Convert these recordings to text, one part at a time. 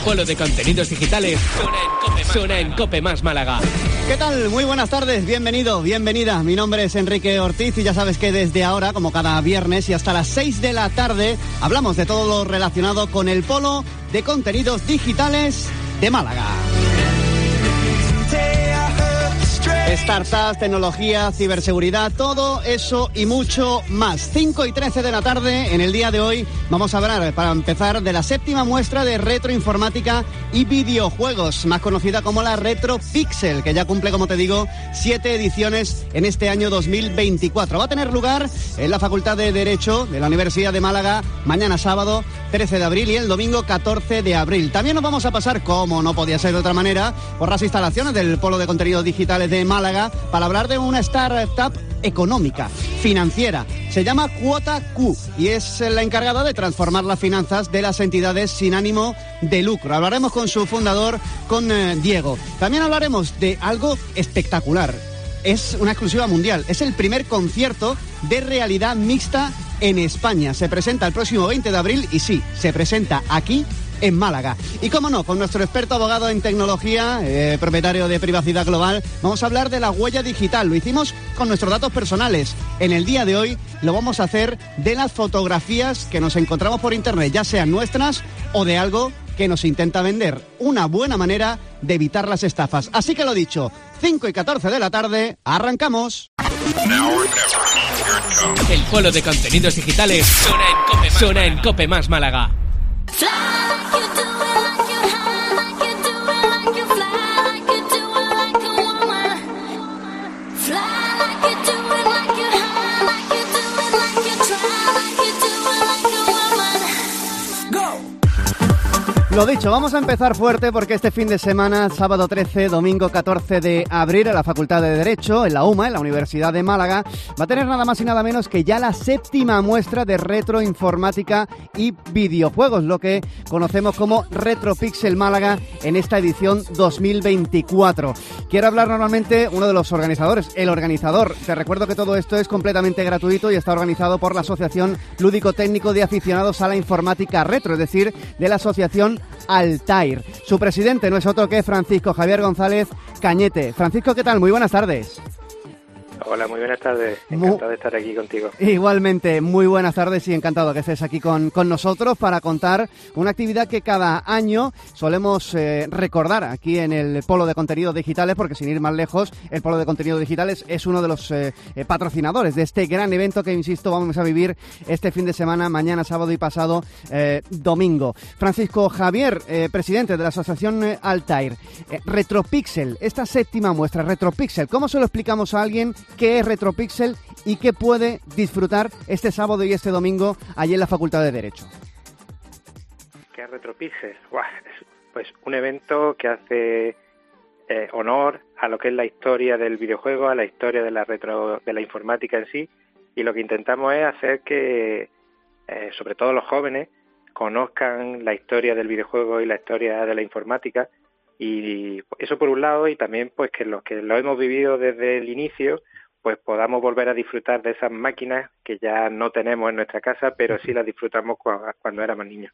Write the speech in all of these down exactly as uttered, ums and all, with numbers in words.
polo de contenidos digitales suena en Cope, suena en Cope Más Málaga. ¿Qué tal? Muy buenas tardes, bienvenido, bienvenida. Mi nombre es Enrique Ortiz y ya sabes que desde ahora, como cada viernes y hasta las seis de la tarde, hablamos de todo lo relacionado con el polo de contenidos digitales de Málaga. Startups, tecnología, ciberseguridad, todo eso y mucho más. cinco y trece de la tarde, en el día de hoy, vamos a hablar, para empezar, de la séptima muestra de retroinformática y videojuegos, más conocida como la RetroPixel, que ya cumple, como te digo, siete ediciones en este año dos mil veinticuatro. Va a tener lugar en la Facultad de Derecho de la Universidad de Málaga, mañana sábado, trece de abril, y el domingo, catorce de abril. También nos vamos a pasar, como no podía ser de otra manera, por las instalaciones del Polo de Contenidos Digitales de Málaga, para hablar de una startup económica, financiera. Se llama Cuota Q y es la encargada de transformar las finanzas de las entidades sin ánimo de lucro. Hablaremos con su fundador, con eh, Diego. También hablaremos de algo espectacular. Es una exclusiva mundial. Es el primer concierto de realidad mixta en España. Se presenta el próximo veinte de abril y sí, se presenta aquí en Málaga. Y cómo no, con nuestro experto abogado en tecnología, eh, propietario de Privacidad Global, vamos a hablar de la huella digital. Lo hicimos con nuestros datos personales. En el día de hoy lo vamos a hacer de las fotografías que nos encontramos por internet, ya sean nuestras o de algo que nos intenta vender. Una buena manera de evitar las estafas. Así que lo dicho, cinco y catorce de la tarde, arrancamos. El polo de contenidos digitales suena en Cope, suena en Cope Más Málaga. Lo dicho, vamos a empezar fuerte porque este fin de semana, sábado trece, domingo catorce de abril, en la Facultad de Derecho, en la UMA, en la Universidad de Málaga, va a tener nada más y nada menos que ya la séptima muestra de retroinformática y videojuegos, lo que conocemos como RetroPixel Málaga en esta edición dos mil veinticuatro. Quiero hablar normalmente uno de los organizadores, el organizador. Te recuerdo que todo esto es completamente gratuito y está organizado por la Asociación Lúdico-Técnico de Aficionados a la Informática Retro, es decir, de la Asociación Altair. Su presidente no es otro que Francisco Javier González Cañete. Francisco, ¿qué tal? Muy buenas tardes. Hola, muy buenas tardes. Encantado de estar aquí contigo. Igualmente, muy buenas tardes y encantado que estés aquí con, con nosotros para contar una actividad que cada año solemos eh, recordar aquí en el Polo de Contenidos Digitales, porque sin ir más lejos, el Polo de Contenidos Digitales es uno de los eh, eh, patrocinadores de este gran evento que, insisto, vamos a vivir este fin de semana, mañana, sábado y pasado eh, domingo. Francisco Javier, eh, presidente de la Asociación eh, Altair. Eh, RetroPixel, esta séptima muestra, RetroPixel, ¿cómo se lo explicamos a alguien qué es RetroPixel y qué puede disfrutar este sábado y este domingo allí en la Facultad de Derecho? ¿Qué es RetroPixel? Buah, es, pues un evento que hace eh, honor a lo que es la historia del videojuego, a la historia de la retro, de la informática en sí, y lo que intentamos es hacer que, eh, sobre todo los jóvenes, conozcan la historia del videojuego y la historia de la informática, y eso por un lado, y también pues que los que lo hemos vivido desde el inicio, pues podamos volver a disfrutar de esas máquinas que ya no tenemos en nuestra casa, pero sí las disfrutamos cuando éramos niños.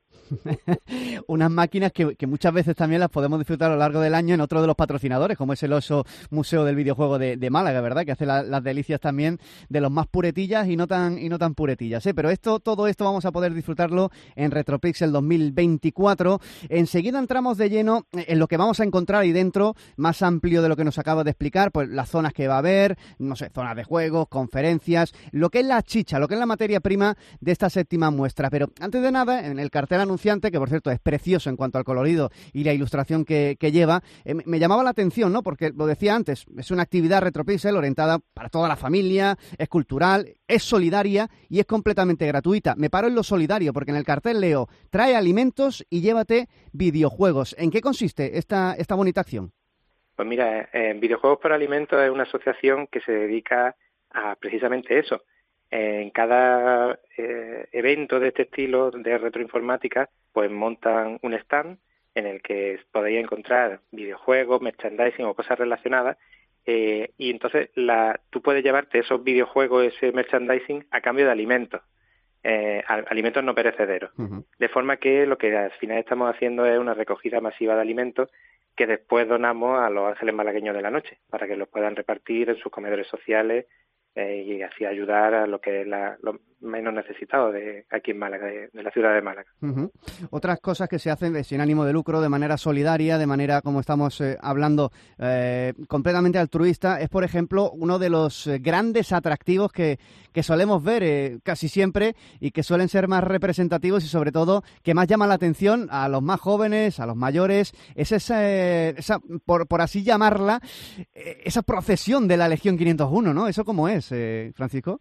Unas máquinas que, que muchas veces también las podemos disfrutar a lo largo del año en otro de los patrocinadores, como es el Oso Museo del Videojuego de, de Málaga, ¿verdad? Que hace la, las delicias también de los más puretillas y no tan y no tan puretillas, ¿eh? Pero esto, todo esto vamos a poder disfrutarlo en RetroPixel dos mil veinticuatro. Enseguida entramos de lleno en lo que vamos a encontrar ahí dentro, más amplio de lo que nos acaba de explicar, pues las zonas que va a haber, no sé, zonas de juegos, conferencias, lo que es la chicha, lo que es la materia prima de esta séptima muestra. Pero antes de nada, en el cartel anunciante, que por cierto es precioso en cuanto al colorido y la ilustración que, que lleva, eh, me llamaba la atención, ¿no? Porque lo decía antes, es una actividad RetroPixel orientada para toda la familia, es cultural, es solidaria y es completamente gratuita. Me paro en lo solidario porque en el cartel leo, trae alimentos y llévate videojuegos. ¿En qué consiste esta, esta bonita acción? Pues mira, eh, Videojuegos por Alimentos es una asociación que se dedica a precisamente eso. En cada eh, evento de este estilo de retroinformática, pues montan un stand en el que podéis encontrar videojuegos, merchandising o cosas relacionadas, eh, y entonces la, tú puedes llevarte esos videojuegos, ese merchandising, a cambio de alimentos. eh, alimentos no perecederos. Uh-huh. De forma que lo que al final estamos haciendo es una recogida masiva de alimentos que después donamos a los ángeles malagueños de la noche, para que los puedan repartir en sus comedores sociales eh, y así ayudar a lo que es la, los menos necesitados de aquí en Málaga, de, de la ciudad de Málaga. Uh-huh. Otras cosas que se hacen sin ánimo de lucro, de manera solidaria, de manera, como estamos eh, hablando, eh, completamente altruista, es, por ejemplo, uno de los eh, grandes atractivos que, que solemos ver eh, casi siempre y que suelen ser más representativos y, sobre todo, que más llaman la atención a los más jóvenes, a los mayores. Es esa, eh, esa por, por así llamarla, eh, esa procesión de la Legión quinientos uno, ¿no? ¿Eso cómo es, eh, Francisco?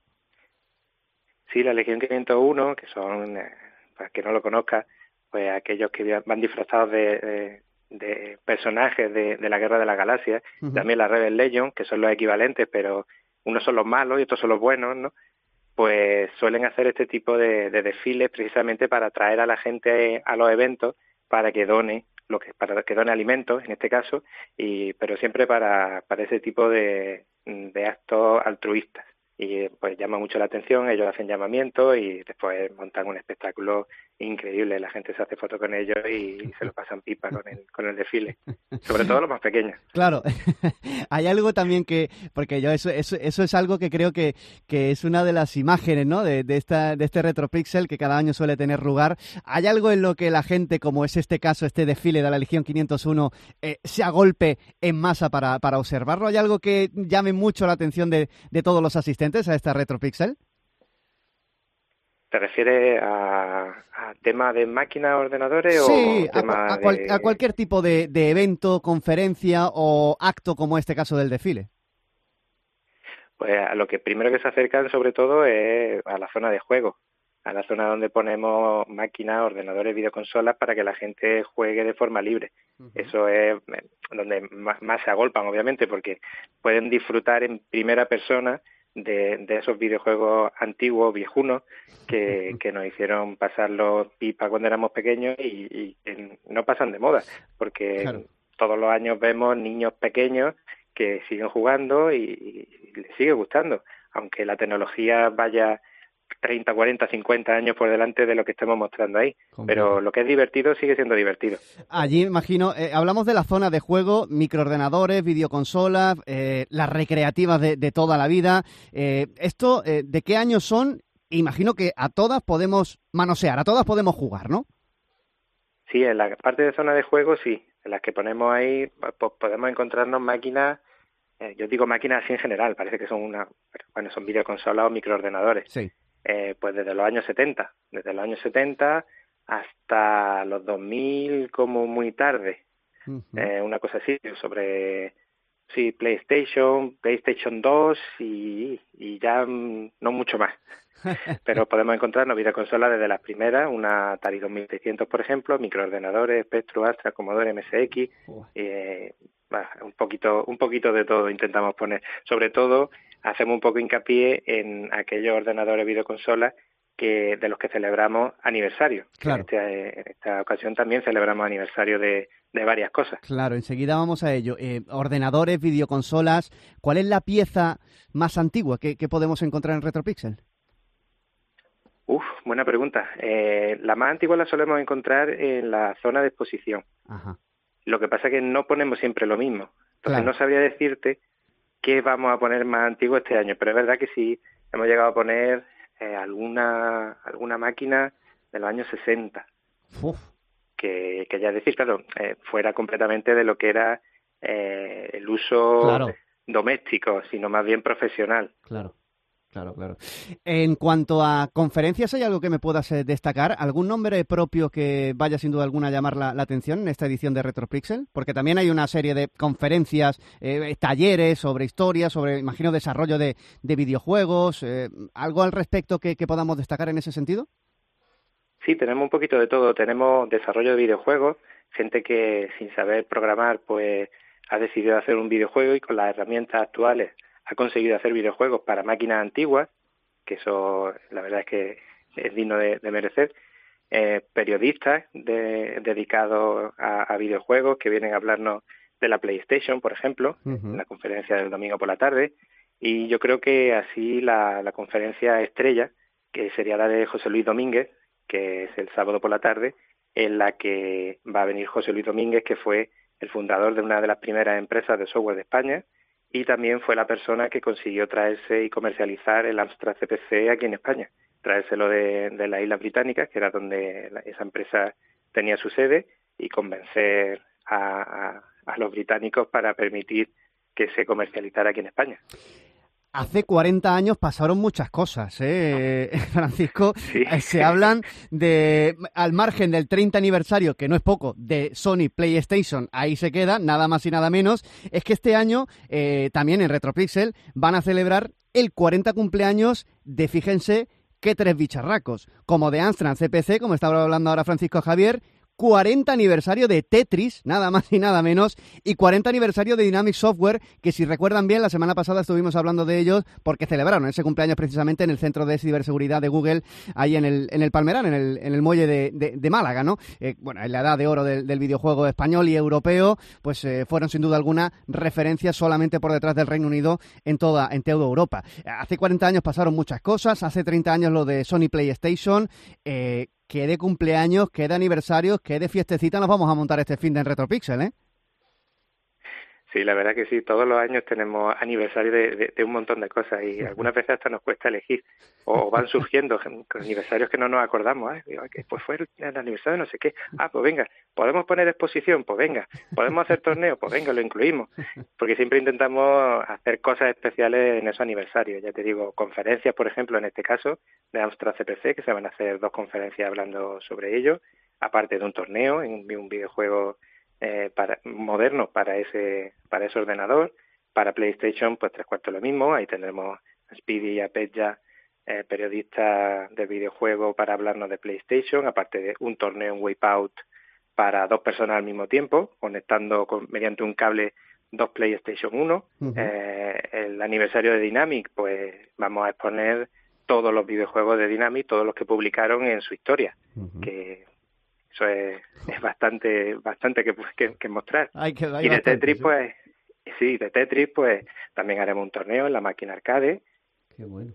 Sí, la Legión quinientos uno, que son, eh, para que no lo conozca, pues aquellos que van disfrazados de, de, de personajes de, de la Guerra de las Galaxias, uh-huh. También la Rebel Legion, que son los equivalentes, pero unos son los malos y otros son los buenos, ¿no? Pues suelen hacer este tipo de, de desfiles precisamente para atraer a la gente a los eventos, para que done, lo que, para que done alimentos, en este caso, y pero siempre para, para ese tipo de, de actos altruistas. Y pues llama mucho la atención, ellos hacen llamamientos y después montan un espectáculo increíble, la gente se hace foto con ellos y se lo pasan pipa con el, con el desfile, sobre todo los más pequeños. Claro, hay algo también que, porque yo eso, eso, eso es algo que creo que, que es una de las imágenes, ¿no? de, de, esta, de este Retropixel que cada año suele tener lugar. ¿Hay algo en lo que la gente, como es este caso, este desfile de la Legión quinientos uno, eh, se agolpe en masa para, para observarlo? ¿Hay algo que llame mucho la atención de, de todos los asistentes a esta Retropixel? ¿Te refieres a, a tema de máquinas, ordenadores sí, o tema a, a, cual, de... a cualquier tipo de, de evento, conferencia o acto como este caso del desfile? Pues a lo que primero que se acercan sobre todo es a la zona de juego, a la zona donde ponemos máquinas, ordenadores, videoconsolas para que la gente juegue de forma libre. Uh-huh. Eso es donde más, más se agolpan, obviamente, porque pueden disfrutar en primera persona De, de esos videojuegos antiguos, viejunos, que, que nos hicieron pasarlos pipa cuando éramos pequeños y, y que no pasan de moda, porque claro. Todos los años vemos niños pequeños que siguen jugando y, y les sigue gustando, aunque la tecnología vaya treinta, cuarenta, cincuenta años por delante de lo que estamos mostrando ahí. Completo. Pero lo que es divertido sigue siendo divertido. Allí, imagino, eh, hablamos de la zona de juego, microordenadores, videoconsolas, eh, las recreativas de, de toda la vida. Eh, ¿Esto eh, de qué años son? Imagino que a todas podemos manosear, a todas podemos jugar, ¿no? Sí, en la parte de zona de juego, sí. En las que ponemos ahí, pues podemos encontrarnos máquinas, eh, yo digo máquinas así en general, parece que son una, bueno, son videoconsolas o microordenadores. Sí. Eh, pues desde los años setenta, desde los años setenta hasta los dos mil como muy tarde, uh-huh. eh, una cosa así, sobre sí PlayStation, PlayStation dos y, y ya mm, no mucho más. Pero podemos encontrarnos videoconsolas desde las primeras, una Atari dos mil seiscientos, por ejemplo, microordenadores, Spectrum, Astra, Commodore, M S X, uh. eh, bah, un poquito, un poquito de todo intentamos poner. Sobre todo hacemos un poco hincapié en aquellos ordenadores videoconsolas que de los que celebramos aniversario. Claro. En, este, en esta ocasión también celebramos aniversario de, de varias cosas. Claro, enseguida vamos a ello. Eh, ordenadores, videoconsolas, ¿cuál es la pieza más antigua que, que podemos encontrar en Retropixel? Uf, buena pregunta. Eh, la más antigua la solemos encontrar en la zona de exposición. Ajá. Lo que pasa es que no ponemos siempre lo mismo. Entonces claro. No sabría decirte qué vamos a poner más antiguo este año, pero es verdad que sí hemos llegado a poner eh, alguna alguna máquina de los años sesenta. Uf. Que, que ya decir, claro, eh, fuera completamente de lo que era eh, el uso claro. doméstico, sino más bien profesional. Claro. Claro, claro. En cuanto a conferencias, ¿hay algo que me puedas eh, destacar? ¿Algún nombre propio que vaya sin duda alguna a llamar la, la atención en esta edición de Retropixel? Porque también hay una serie de conferencias, eh, talleres sobre historia, sobre, imagino, desarrollo de, de videojuegos. Eh, ¿Algo al respecto que, que podamos destacar en ese sentido? Sí, tenemos un poquito de todo. Tenemos desarrollo de videojuegos, gente que sin saber programar pues ha decidido hacer un videojuego y con las herramientas actuales ha conseguido hacer videojuegos para máquinas antiguas, que eso la verdad es que es digno de, de merecer. Eh, periodistas de, dedicados a, a videojuegos que vienen a hablarnos de la PlayStation, por ejemplo, uh-huh. en la conferencia del domingo por la tarde. Y yo creo que así la, la conferencia estrella, que sería la de José Luis Domínguez, que es el sábado por la tarde, en la que va a venir José Luis Domínguez, que fue el fundador de una de las primeras empresas de software de España y también fue la persona que consiguió traerse y comercializar el Amstrad C P C aquí en España, traérselo de, de las Islas Británicas, que era donde la, esa empresa tenía su sede, y convencer a, a, a los británicos para permitir que se comercializara aquí en España. Hace cuarenta años pasaron muchas cosas, ¿eh, Francisco? Sí. Se hablan de, al margen del treinta aniversario, que no es poco, de Sony PlayStation, ahí se queda, nada más y nada menos. Es que este año, eh, también en Retropixel, van a celebrar el cuarenta cumpleaños de, fíjense, qué tres bicharracos, como de Amstrad C P C, como estaba hablando ahora Francisco Javier, cuarenta aniversario de Tetris, nada más y nada menos, y cuarenta aniversario de Dynamic Software, que si recuerdan bien, la semana pasada estuvimos hablando de ellos porque celebraron ese cumpleaños precisamente en el Centro de Ciberseguridad de Google, ahí en el, en el Palmerán, en el, en el muelle de, de, de Málaga, ¿no? Eh, bueno, en la edad de oro del, del videojuego español y europeo, pues eh, fueron sin duda alguna referencias solamente por detrás del Reino Unido en toda, en toda Europa. Hace cuarenta años pasaron muchas cosas, hace treinta años lo de Sony PlayStation, eh, qué de cumpleaños, qué de aniversarios, qué de fiestecita nos vamos a montar este fin de en Retropixel, ¿eh? Sí, la verdad que sí, todos los años tenemos aniversarios de, de, de un montón de cosas y algunas veces hasta nos cuesta elegir o van surgiendo aniversarios que no nos acordamos, ¿eh? Digo, que pues fue el aniversario de no sé qué, ah, pues venga, ¿podemos poner exposición? Pues venga, ¿podemos hacer torneo? Pues venga, lo incluimos, porque siempre intentamos hacer cosas especiales en esos aniversarios, ya te digo, conferencias, por ejemplo, en este caso, de Amstrad C P C, que se van a hacer dos conferencias hablando sobre ello, aparte de un torneo, en un videojuego Eh, para moderno para ese para ese ordenador. Para PlayStation pues tres cuartos lo mismo, ahí tendremos a Speedy y a Petja, eh, periodistas de videojuego, para hablarnos de PlayStation, aparte de un torneo en Wipeout para dos personas al mismo tiempo, conectando con, mediante un cable dos PlayStation uno. Uh-huh. eh, el aniversario de Dynamic, pues vamos a exponer todos los videojuegos de Dynamic, todos los que publicaron en su historia, uh-huh. que eso es, es bastante bastante que, que, que mostrar. Hay que, hay y de bastante, Tetris, sí. pues, sí, de Tetris, pues, también haremos un torneo en la máquina arcade. Qué bueno.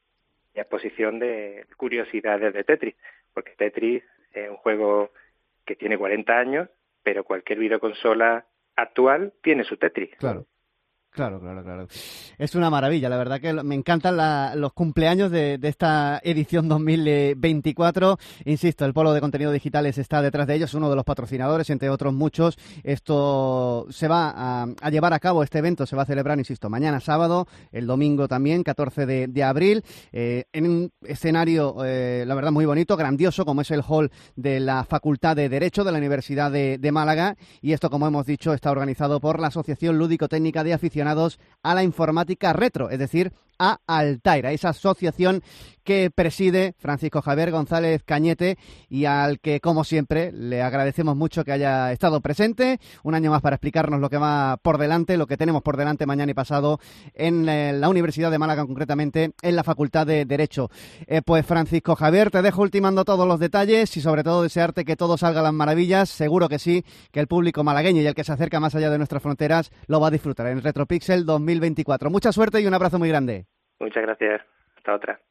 Y exposición de curiosidades de Tetris, porque Tetris es un juego que tiene cuarenta años, pero cualquier videoconsola actual tiene su Tetris. Claro. Claro, claro, claro. Es una maravilla, la verdad que me encantan la, los cumpleaños de, de esta edición dos mil veinticuatro. Insisto, el Polo de Contenidos Digitales está detrás de ellos, uno de los patrocinadores, entre otros muchos. Esto se va a, a llevar a cabo, este evento se va a celebrar, insisto, mañana sábado, el domingo también, catorce de, de abril, eh, en un escenario, eh, la verdad, muy bonito, grandioso, como es el hall de la Facultad de Derecho de la Universidad de, de Málaga. Y esto, como hemos dicho, está organizado por la Asociación Lúdico-Técnica de Aficionados a la Informática Retro, es decir, a Altaira, esa asociación que preside Francisco Javier González Cañete y al que, como siempre, le agradecemos mucho que haya estado presente un año más para explicarnos lo que va por delante, lo que tenemos por delante mañana y pasado en la Universidad de Málaga, concretamente en la Facultad de Derecho. Eh, pues Francisco Javier, te dejo ultimando todos los detalles y sobre todo desearte que todo salga a las maravillas. Seguro que sí, que el público malagueño y el que se acerca más allá de nuestras fronteras lo va a disfrutar en Retropixel dos mil veinticuatro. Mucha suerte y un abrazo muy grande. Muchas gracias. Hasta otra.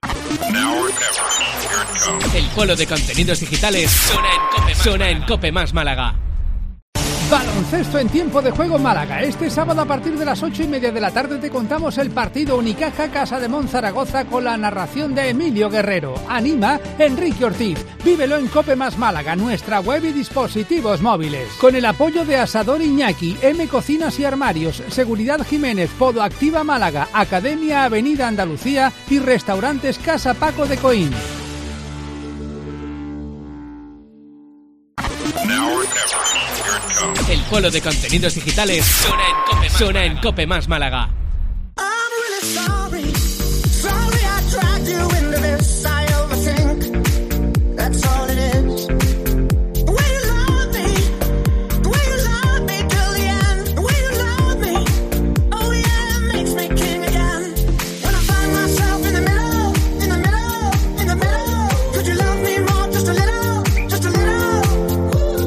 El Polo de Contenidos Digitales suena en Cope, suena en Cope Más Málaga. Baloncesto en tiempo de juego Málaga. Este sábado a partir de las ocho y media de la tarde te contamos el partido Unicaja Casa de Monzaragoza con la narración de Emilio Guerrero. Anima Enrique Ortiz. Vívelo en Cope Más Málaga, nuestra web y dispositivos móviles. Con el apoyo de Asador Iñaki, M Cocinas y Armarios, Seguridad Jiménez, Podo Activa Málaga, Academia Avenida Andalucía y Restaurantes Casa Paco de Coín. El Polo de Contenidos Digitales suena en Cope, suena en Cope Más Málaga.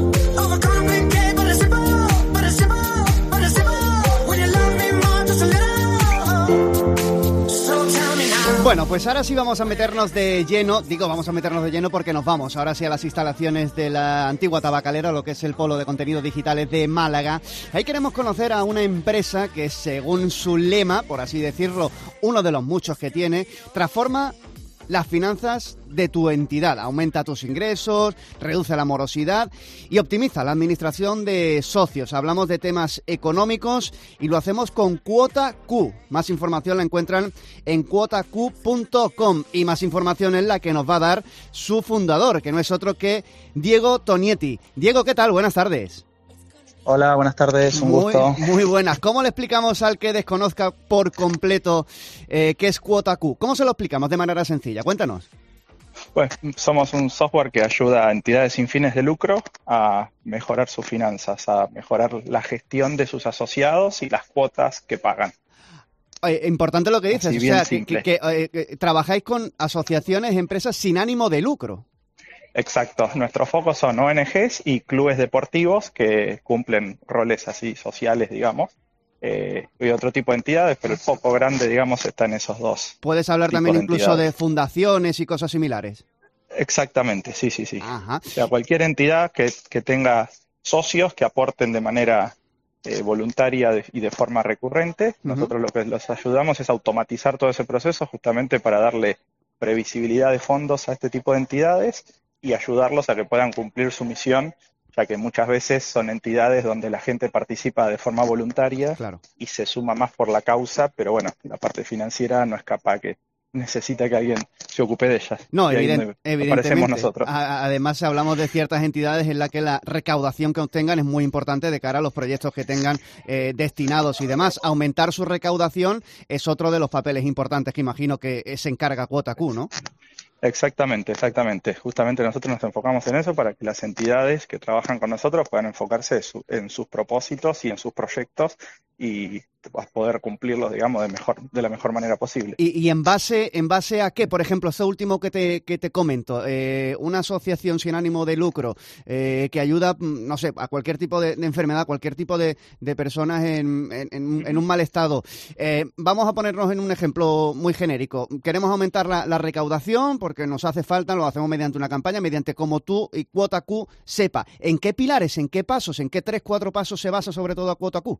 Just a little Pues ahora sí vamos a meternos de lleno, digo vamos a meternos de lleno porque nos vamos ahora sí a las instalaciones de la antigua tabacalera, lo que es el polo de contenidos digitales de Málaga. Ahí queremos conocer a una empresa que, según su lema, por así decirlo, uno de los muchos que tiene, transforma las finanzas de tu entidad, aumenta tus ingresos, reduce la morosidad y optimiza la administración de socios. Hablamos de temas económicos y lo hacemos con Cuota Q. Más información la encuentran en cuota q punto com y más información es la que nos va a dar su fundador, que no es otro que Diego Tonietti. Diego, ¿qué tal? Buenas tardes. Hola, buenas tardes, un muy, gusto. Muy buenas. ¿Cómo le explicamos al que desconozca por completo eh, qué es Cuota Q? ¿Cómo se lo explicamos de manera sencilla? Cuéntanos. Pues somos un software que ayuda a entidades sin fines de lucro a mejorar sus finanzas, a mejorar la gestión de sus asociados y las cuotas que pagan. Eh, importante lo que dices, Así, o bien sea, que, simple. que, que, eh, que trabajáis con asociaciones, empresas sin ánimo de lucro. Exacto, nuestros focos son O N Ges y clubes deportivos que cumplen roles así sociales, digamos, eh, y otro tipo de entidades, pero el foco grande, digamos, está en esos dos. Puedes hablar también de incluso de entidades. fundaciones y cosas similares. Exactamente, sí, sí, sí. Ajá. O sea, cualquier entidad que, que tenga socios que aporten de manera eh, voluntaria de, y de forma recurrente, Uh-huh. nosotros lo que los ayudamos es automatizar todo ese proceso justamente para darle previsibilidad de fondos a este tipo de entidades y ayudarlos a que puedan cumplir su misión, ya que muchas veces son entidades donde la gente participa de forma voluntaria Claro. y se suma más por la causa, pero bueno, la parte financiera no es capaz, que necesita que alguien se ocupe de ellas. No, y ahí evident- donde evidentemente. aparecemos nosotros. A- además, hablamos de ciertas entidades en las que la recaudación que obtengan es muy importante de cara a los proyectos que tengan eh, destinados y demás. Aumentar su recaudación es otro de los papeles importantes que imagino que se encarga Cuota Q, ¿no? Exactamente, exactamente. Justamente nosotros nos enfocamos en eso para que las entidades que trabajan con nosotros puedan enfocarse en, su- en sus propósitos y en sus proyectos y poder cumplirlos, digamos, de mejor, de la mejor manera posible. ¿Y, y en base en base a qué? Por ejemplo, eso último que te, que te comento, eh, una asociación sin ánimo de lucro eh, que ayuda, no sé, a cualquier tipo de, de enfermedad, cualquier tipo de, de personas en, en, en, en un mal estado. Eh, vamos a ponernos en un ejemplo muy genérico. Queremos aumentar la, la recaudación porque nos hace falta, lo hacemos mediante una campaña, mediante como tú y Cuota Q sepa. ¿En qué pilares, en qué pasos, en qué tres, cuatro pasos se basa sobre todo a Cuota Q?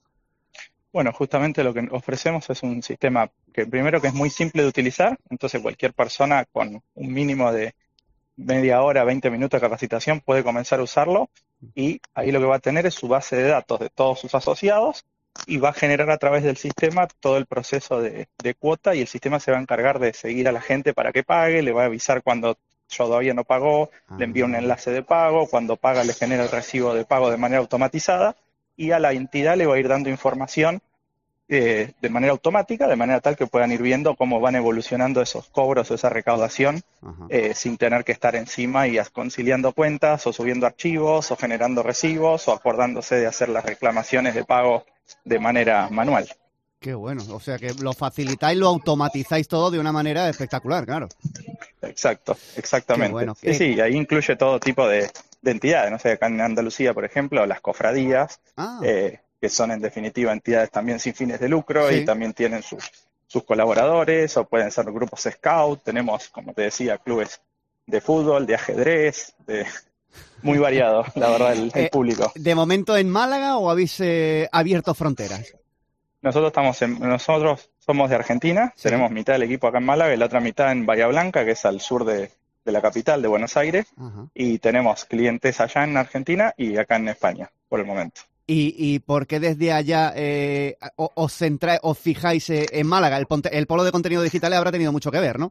Bueno, justamente lo que ofrecemos es un sistema que primero que es muy simple de utilizar, entonces cualquier persona con un mínimo de media hora, veinte minutos de capacitación puede comenzar a usarlo y ahí lo que va a tener es su base de datos de todos sus asociados y va a generar a través del sistema todo el proceso de, de cuota y el sistema se va a encargar de seguir a la gente para que pague, le va a avisar cuando todavía no pagó, Ah. le envía un enlace de pago, cuando paga le genera el recibo de pago de manera automatizada y a la entidad le va a ir dando información eh, de manera automática, de manera tal que puedan ir viendo cómo van evolucionando esos cobros o esa recaudación Ajá. eh, sin tener que estar encima y as- conciliando cuentas o subiendo archivos o generando recibos o acordándose de hacer las reclamaciones de pago de manera manual. Qué bueno, o sea que lo facilitáis, lo automatizáis todo de una manera espectacular, claro. Exacto, exactamente. Qué bueno. Sí, sí, ahí incluye todo tipo de, de entidades, no sé, acá en Andalucía, por ejemplo, las cofradías, Ah, eh, que son en definitiva entidades también sin fines de lucro Sí. y también tienen sus, sus colaboradores o pueden ser grupos scout, tenemos, como te decía, clubes de fútbol, de ajedrez, de muy variado, la verdad, el, el Eh, público. ¿de momento en Málaga o habéis eh, abierto fronteras? Nosotros estamos en, nosotros somos de Argentina, Sí. tenemos mitad del equipo acá en Málaga y la otra mitad en Bahía Blanca, que es al sur de, de la capital de Buenos Aires, Ajá. y tenemos clientes allá en Argentina y acá en España, por el momento. ¿Y, y por qué desde allá eh, o- os centráis, os fijáis eh, en Málaga? El, ponte- el polo de contenido digital habrá tenido mucho que ver, ¿no?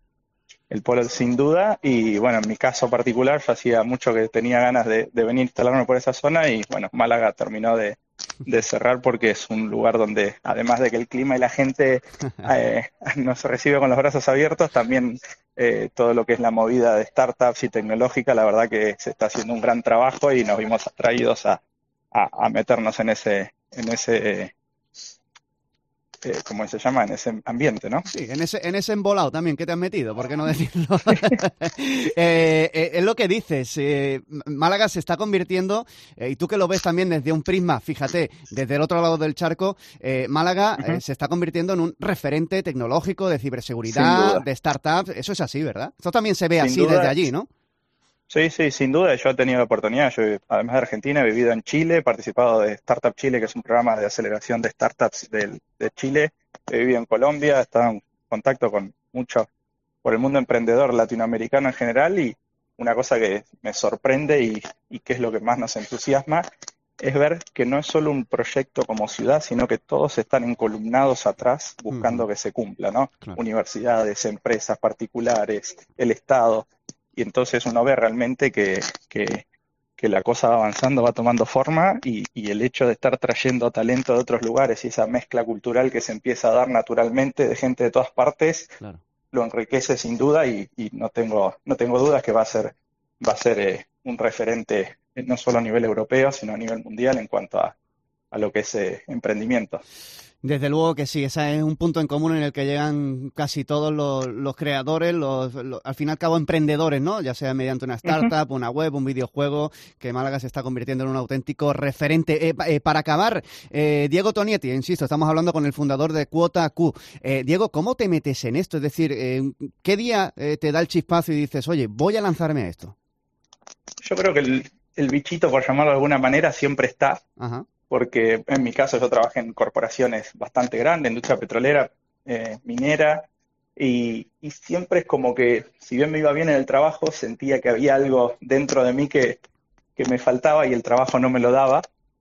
El polo sin duda, y bueno, en mi caso particular, yo hacía mucho que tenía ganas de, de venir a instalarme por esa zona y bueno, Málaga terminó de, de cerrar porque es un lugar donde, además de que el clima y la gente eh, nos recibe con los brazos abiertos, también eh, todo lo que es la movida de startups y tecnológica, la verdad que se está haciendo un gran trabajo y nos vimos atraídos a, a, a meternos en ese, en ese eh, como se llama, en ese ambiente, ¿no? Sí, en ese, en ese embolado también que te has metido, ¿por qué no decirlo? eh, eh, es lo que dices, eh, Málaga se está convirtiendo, eh, y tú que lo ves también desde un prisma, fíjate, desde el otro lado del charco, eh, Málaga uh-huh. eh, se está convirtiendo en un referente tecnológico de ciberseguridad, de startups, eso es así, ¿verdad? Esto también se ve sin así duda. Desde allí, ¿no? Sí, sí, sin duda. Yo he tenido la oportunidad, yo además de Argentina he vivido en Chile, he participado de Startup Chile, que es un programa de aceleración de startups de, de Chile, he vivido en Colombia, he estado en contacto con muchos por el mundo emprendedor latinoamericano en general, y una cosa que me sorprende y, y que es lo que más nos entusiasma es ver que no es solo un proyecto como ciudad, sino que todos están encolumnados atrás buscando uh-huh. que se cumpla, ¿no? Claro. Universidades, empresas particulares, el Estado. Y entonces uno ve realmente que, que, que la cosa va avanzando, va tomando forma, y, y el hecho de estar trayendo talento de otros lugares y esa mezcla cultural que se empieza a dar naturalmente de gente de todas partes, claro. lo enriquece sin duda, y, y no tengo no tengo dudas que va a ser va a ser eh, un referente eh, no solo a nivel europeo, sino a nivel mundial en cuanto a, a lo que es eh, emprendimiento. Desde luego que sí, ese es un punto en común en el que llegan casi todos los, los creadores, los, los, al fin y al cabo emprendedores, ¿no? Ya sea mediante una startup, uh-huh. una web, un videojuego, que Málaga se está convirtiendo en un auténtico referente. Eh, eh, para acabar, eh, Diego Tonietti, insisto, estamos hablando con el fundador de Quota Q. Eh, Diego, ¿cómo te metes en esto? Es decir, eh, ¿qué día eh, te da el chispazo y dices, oye, voy a lanzarme a esto? Yo creo que el, el bichito, por llamarlo de alguna manera, siempre está. Ajá. Uh-huh. Porque en mi caso yo trabajé en corporaciones bastante grandes, industria petrolera, eh, minera, y, y siempre es como que, si bien me iba bien en el trabajo, sentía que había algo dentro de mí que, que me faltaba y el trabajo no me lo daba.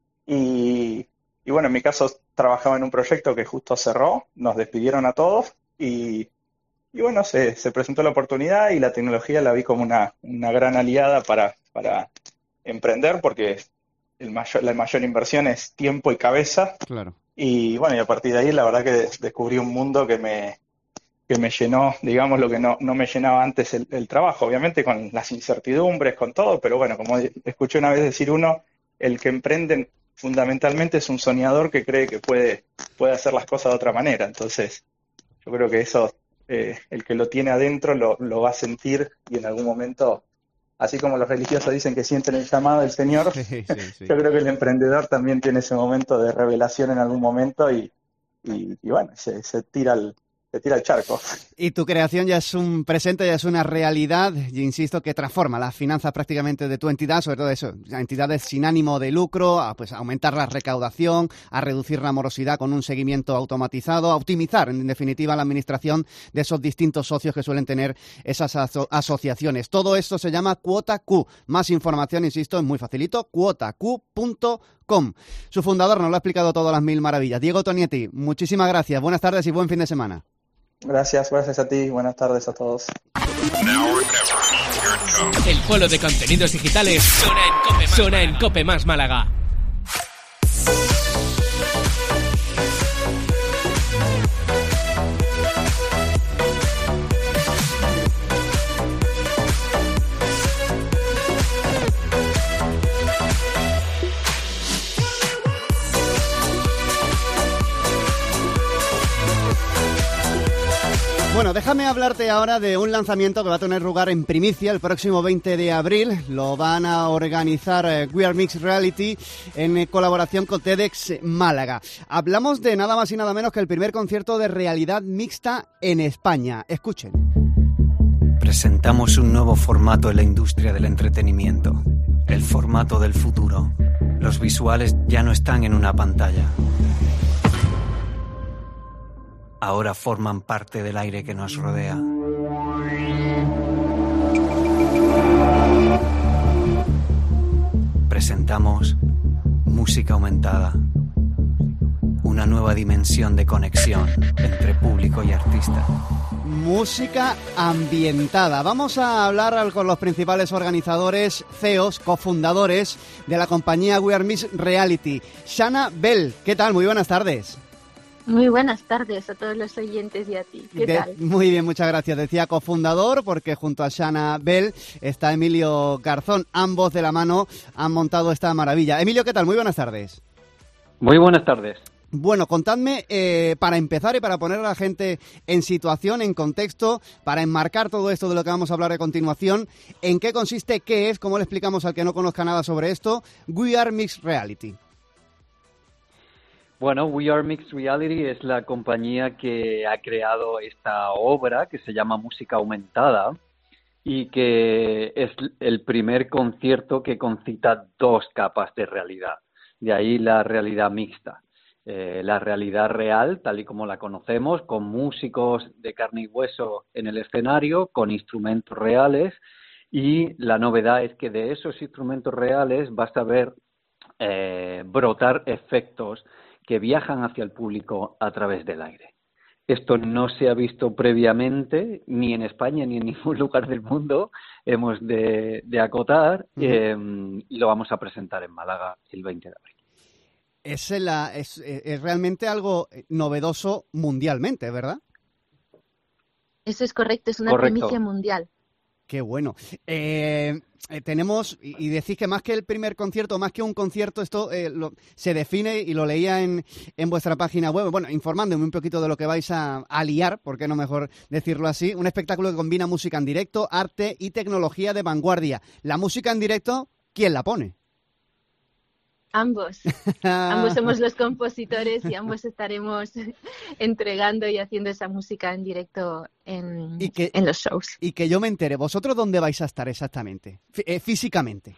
Y, y bueno, en mi caso trabajaba en un proyecto que justo cerró, nos despidieron a todos, y, y bueno, se, se presentó la oportunidad, y la tecnología la vi como una, una gran aliada para, para emprender, porque El mayor, la mayor inversión es tiempo y cabeza. Claro. Y bueno, y a partir de ahí la verdad que descubrí un mundo que me, que me llenó, digamos, lo que no, no me llenaba antes el, el trabajo, obviamente con las incertidumbres, con todo, pero bueno, como escuché una vez decir uno, el que emprende fundamentalmente es un soñador que cree que puede, puede hacer las cosas de otra manera. Entonces, yo creo que eso, eh, el que lo tiene adentro lo, lo va a sentir, y en algún momento, así como los religiosos dicen que sienten el llamado del Señor, sí, sí, sí. Yo creo que el emprendedor también tiene ese momento de revelación en algún momento, y, y, y bueno, se, se tira al, se tira al charco. Y tu creación ya es un presente, ya es una realidad, y insisto que transforma las finanzas prácticamente de tu entidad, sobre todo eso, entidades sin ánimo de lucro, a pues aumentar la recaudación, a reducir la morosidad con un seguimiento automatizado, a optimizar en definitiva la administración de esos distintos socios que suelen tener esas aso- asociaciones. Todo esto se llama Quota Q. Más información, insisto, es muy facilito, quota q punto com. Su fundador nos lo ha explicado todo a las mil maravillas. Diego Tonietti, muchísimas gracias, buenas tardes y buen fin de semana. Gracias, gracias a ti. Buenas tardes a todos. El polo de contenidos digitales suena en Cope, suena en Cope Más Málaga. Bueno, déjame hablarte ahora de un lanzamiento que va a tener lugar en primicia el próximo veinte de abril. Lo van a organizar eh, We Are Mixed Reality en eh, colaboración con TEDx Málaga. Hablamos de nada más y nada menos que el primer concierto de realidad mixta en España. Escuchen. Presentamos un nuevo formato en la industria del entretenimiento. El formato del futuro. Los visuales ya no están en una pantalla. Ahora forman parte del aire que nos rodea. Presentamos música aumentada. Una nueva dimensión de conexión entre público y artista. Música ambientada. Vamos a hablar con los principales organizadores, C E Os, cofundadores de la compañía We Are Mixed Reality. Shana Bell, ¿qué tal? Muy buenas tardes. Muy buenas tardes a todos los oyentes y a ti. ¿Qué de, tal? Muy bien, muchas gracias. Decía cofundador porque junto a Shana Bell está Emilio Garzón. Ambos de la mano han montado esta maravilla. Emilio, ¿qué tal? Muy buenas tardes. Muy buenas tardes. Bueno, contadme, eh, para empezar y para poner a la gente en situación, en contexto, para enmarcar todo esto de lo que vamos a hablar a continuación, ¿en qué consiste, qué es, cómo le explicamos al que no conozca nada sobre esto, We Are Mixed Reality? Bueno, We Are Mixed Reality es la compañía que ha creado esta obra que se llama Música Aumentada y que es el primer concierto que concita dos capas de realidad, de ahí la realidad mixta. Eh, la realidad real, tal y como la conocemos, con músicos de carne y hueso en el escenario, con instrumentos reales, y la novedad es que de esos instrumentos reales vas a ver eh, brotar efectos que viajan hacia el público a través del aire. Esto no se ha visto previamente, ni en España ni en ningún lugar del mundo, hemos de, de acotar, uh-huh. eh, y lo vamos a presentar en Málaga el veinte de abril. Es, la, es, es realmente algo novedoso mundialmente, ¿verdad? Eso es correcto, es una Correcto. primicia mundial. Qué bueno. Eh, eh, tenemos, y, y decís que más que el primer concierto, más que un concierto, esto eh, lo, se define, y lo leía en, en vuestra página web, bueno, informándome un poquito de lo que vais a, a liar, por qué no mejor decirlo así, un espectáculo que combina música en directo, arte y tecnología de vanguardia. La música en directo, ¿quién la pone? Ambos. Ambos somos los compositores y ambos estaremos entregando y haciendo esa música en directo en, y que, en los shows. Y que yo me entere, ¿vosotros dónde vais a estar exactamente? F- eh, físicamente.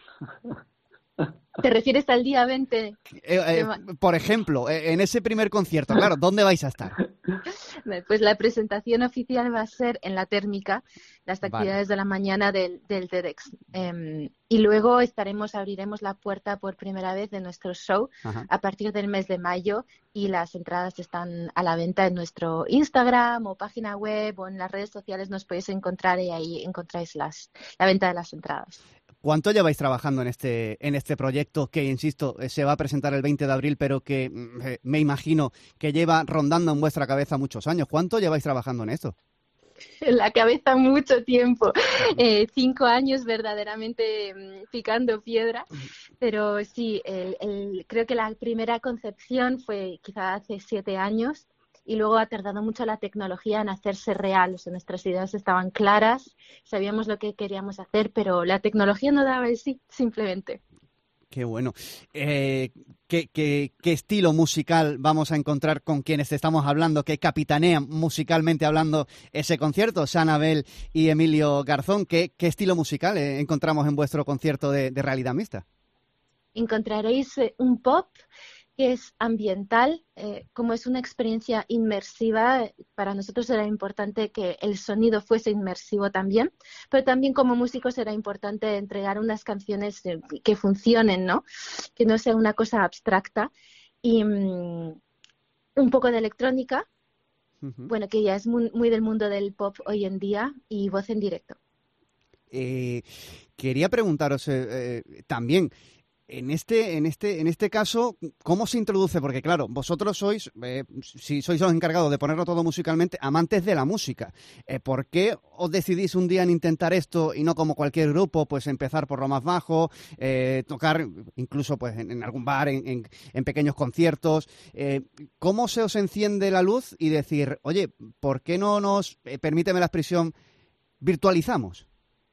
¿Te refieres al día veinte? Eh, eh, por ejemplo, eh, en ese primer concierto, claro, ¿dónde vais a estar? Pues la presentación oficial va a ser en la Térmica, las actividades vale. de la mañana del, del TEDx. Eh, y luego estaremos, abriremos la puerta por primera vez de nuestro show Ajá. a partir del mes de mayo, y las entradas están a la venta en nuestro Instagram o página web o en las redes sociales, nos podéis encontrar y ahí encontráis las, la venta de las entradas. ¿Cuánto lleváis trabajando en este en este proyecto que, insisto, se va a presentar el veinte de abril, pero que eh, me imagino que lleva rondando en vuestra cabeza muchos años? ¿Cuánto lleváis trabajando en esto? En la cabeza mucho tiempo, eh, cinco años verdaderamente mmm, picando piedra, pero sí, el, el, creo que la primera concepción fue quizá hace siete años. Y luego ha tardado mucho la tecnología en hacerse real. O sea, nuestras ideas estaban claras, sabíamos lo que queríamos hacer, pero la tecnología no daba el sí, simplemente. Qué bueno. Eh, ¿qué, qué, ¿Qué estilo musical vamos a encontrar con quienes estamos hablando, que capitanean musicalmente hablando ese concierto? Sanabel y Emilio Garzón, ¿qué, qué estilo musical eh, encontramos en vuestro concierto de, de realidad mixta? Encontraréis eh, un pop que es ambiental, eh, como es una experiencia inmersiva, para nosotros era importante que el sonido fuese inmersivo también, pero también como músicos era importante entregar unas canciones eh, que funcionen, ¿no? Que no sea una cosa abstracta, y um, un poco de electrónica, uh-huh. bueno, que ya es muy, muy del mundo del pop hoy en día, y voz en directo. Eh, quería preguntaros eh, eh, también, En este, en este, en este caso, ¿cómo se introduce? Porque claro, vosotros sois, eh, si sois los encargados de ponerlo todo musicalmente, amantes de la música. Eh, ¿Por qué os decidís un día en intentar esto y no como cualquier grupo, pues empezar por lo más bajo, eh, tocar incluso pues en, en algún bar, en, en, en pequeños conciertos? Eh, ¿Cómo se os enciende la luz y decir, oye, ¿por qué no nos, eh, permíteme la expresión, virtualizamos?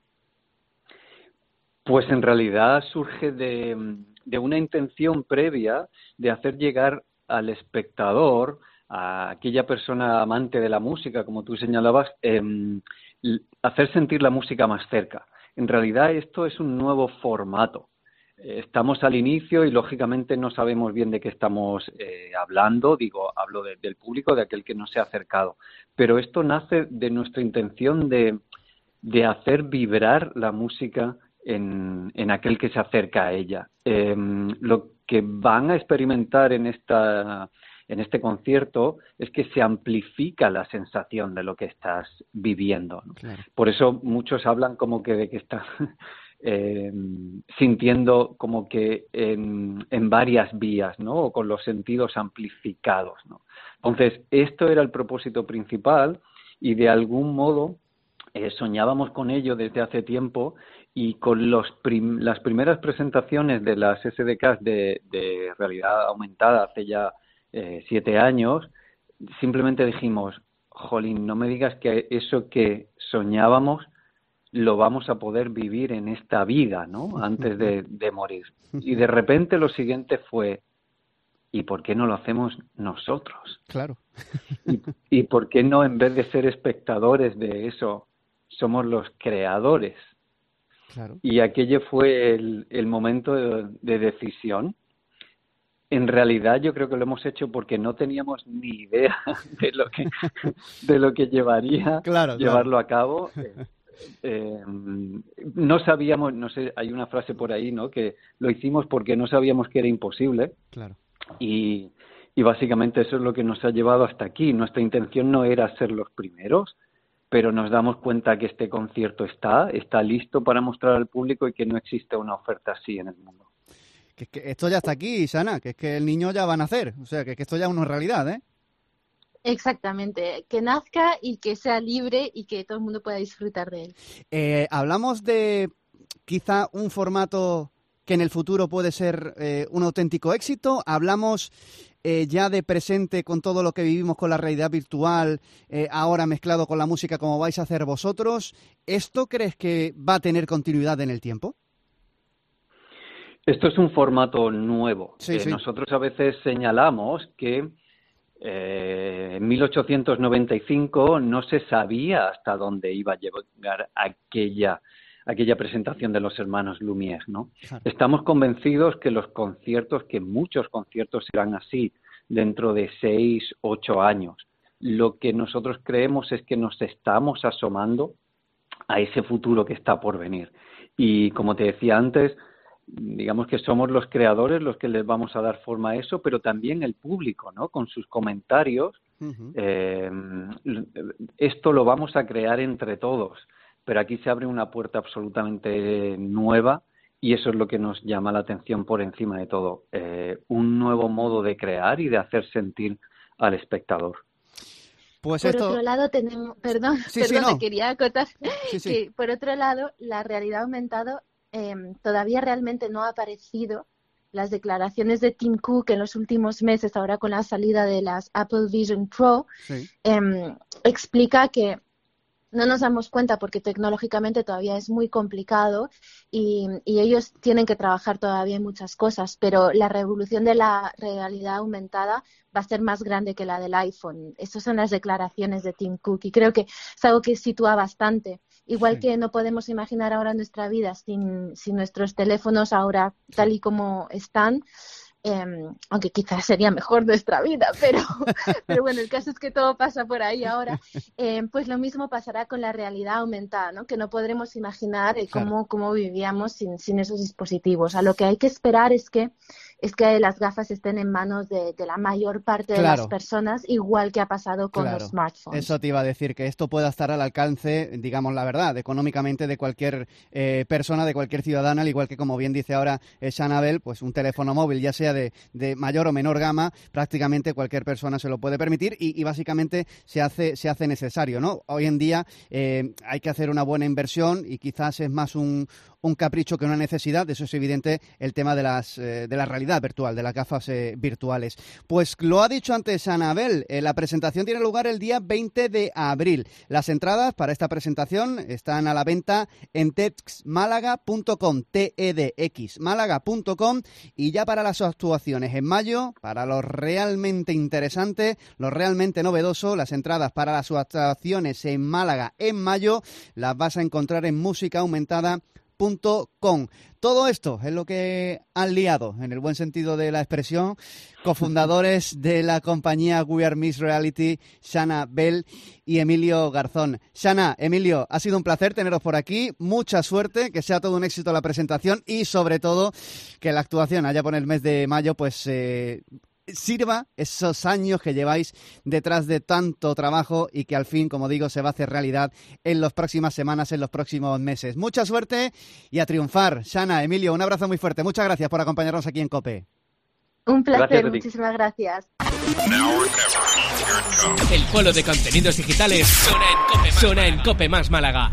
Pues en realidad surge de, de una intención previa de hacer llegar al espectador, a aquella persona amante de la música, como tú señalabas, eh, hacer sentir la música más cerca. En realidad esto es un nuevo formato. Estamos al inicio y lógicamente no sabemos bien de qué estamos eh, hablando, digo, hablo de, del público, de aquel que no se ha acercado. Pero esto nace de nuestra intención de, de hacer vibrar la música En, en aquel que se acerca a ella. Eh, lo que van a experimentar en esta en este concierto es que se amplifica la sensación de lo que estás viviendo, ¿no? Claro. Por eso muchos hablan como que de que están eh, sintiendo como que en, en varias vías, ¿no? O con los sentidos amplificados, ¿no? Entonces, esto era el propósito principal y de algún modo eh, soñábamos con ello desde hace tiempo. Y con los prim- las primeras presentaciones de las S D Ks de, de realidad aumentada hace ya eh, siete años, simplemente dijimos, jolín, no me digas que eso que soñábamos lo vamos a poder vivir en esta vida, ¿no? Antes de, de morir. Y de repente lo siguiente fue, ¿y por qué no lo hacemos nosotros? Claro. ¿Y, y por qué no, en vez de ser espectadores de eso, somos los creadores? Claro. Y aquello fue el, el momento de, de decisión. En realidad yo creo que lo hemos hecho porque no teníamos ni idea de lo que, de lo que llevaría claro, llevarlo claro. a cabo. Eh, eh, no sabíamos, no sé, hay una frase por ahí, ¿no? Que lo hicimos porque no sabíamos que era imposible. Claro. Y, y básicamente eso es lo que nos ha llevado hasta aquí. Nuestra intención no era ser los primeros, pero nos damos cuenta que este concierto está, está listo para mostrar al público y que no existe una oferta así en el mundo. Que, que esto ya está aquí, Shana, que es que el niño ya va a nacer, o sea, que, que esto ya es una realidad, ¿eh? Exactamente, que nazca y que sea libre y que todo el mundo pueda disfrutar de él. Eh, hablamos de quizá un formato que en el futuro puede ser eh, un auténtico éxito. Hablamos eh, ya de presente con todo lo que vivimos con la realidad virtual, eh, ahora mezclado con la música como vais a hacer vosotros. ¿Esto crees que va a tener continuidad en el tiempo? Esto es un formato nuevo. Sí, eh, sí. Nosotros a veces señalamos que eh, en mil ochocientos noventa y cinco no se sabía hasta dónde iba a llegar aquella aquella presentación de los hermanos Lumière, ¿no? Claro. Estamos convencidos que los conciertos, que muchos conciertos serán así dentro de seis, ocho años. Lo que nosotros creemos es que nos estamos asomando a ese futuro que está por venir. Y como te decía antes, digamos que somos los creadores los que les vamos a dar forma a eso, pero también el público, ¿no? Con sus comentarios. Uh-huh. Eh, esto lo vamos a crear entre todos. Pero aquí se abre una puerta absolutamente nueva y eso es lo que nos llama la atención por encima de todo. Eh, un nuevo modo de crear y de hacer sentir al espectador. Pues por esto... otro lado tenemos, perdón, sí, perdón, sí, no. quería acotar sí, sí. que por otro lado la realidad aumentada eh, todavía realmente no ha aparecido. Las declaraciones de Tim Cook en los últimos meses, ahora con la salida de las Apple Vision Pro, sí. eh, explica que no nos damos cuenta porque tecnológicamente todavía es muy complicado y, y ellos tienen que trabajar todavía en muchas cosas, pero la revolución de la realidad aumentada va a ser más grande que la del iPhone. Esas son las declaraciones de Tim Cook y creo que es algo que sitúa bastante. Igual sí. que no podemos imaginar ahora nuestra vida sin, sin nuestros teléfonos ahora tal y como están. Eh, aunque quizás sería mejor nuestra vida, pero, pero bueno, el caso es que todo pasa por ahí ahora, eh, pues lo mismo pasará con la realidad aumentada, ¿no? Que no podremos imaginar eh, cómo, claro. cómo vivíamos sin, sin esos dispositivos. A lo que hay que esperar es que es que las gafas estén en manos de, de la mayor parte de claro. las personas, igual que ha pasado con claro. los smartphones. Eso te iba a decir, que esto pueda estar al alcance, digamos la verdad, económicamente de cualquier eh, persona, de cualquier ciudadana, al igual que, como bien dice ahora eh, Shana Bell, pues un teléfono móvil, ya sea de, de mayor o menor gama, prácticamente cualquier persona se lo puede permitir y, y básicamente se hace, se hace necesario, ¿no? Hoy en día eh, hay que hacer una buena inversión y quizás es más un, un capricho que una necesidad. Eso es evidente, el tema de las eh, de la realidad virtual, de las gafas eh, virtuales. Pues lo ha dicho antes Anabel, eh, la presentación tiene lugar el día veinte de abril. Las entradas para esta presentación están a la venta en tedxmálaga punto com, T E D X málaga punto com, y ya para las actuaciones en mayo, para lo realmente interesante, lo realmente novedoso, las entradas para las actuaciones en Málaga en mayo las vas a encontrar en música aumentada punto com. Todo esto es lo que han liado, en el buen sentido de la expresión, cofundadores de la compañía We Are Mixed Reality, Shana Bell y Emilio Garzón. Shana, Emilio, ha sido un placer teneros por aquí, mucha suerte, que sea todo un éxito la presentación y sobre todo que la actuación allá por el mes de mayo pues eh, sirva esos años que lleváis detrás de tanto trabajo y que al fin, como digo, se va a hacer realidad en las próximas semanas, en los próximos meses. Mucha suerte y a triunfar. Shana, Emilio, un abrazo muy fuerte. Muchas gracias por acompañarnos aquí en COPE. Un placer, gracias, muchísimas gracias. El polo de contenidos digitales suena en COPE, suena en COPE Más Málaga.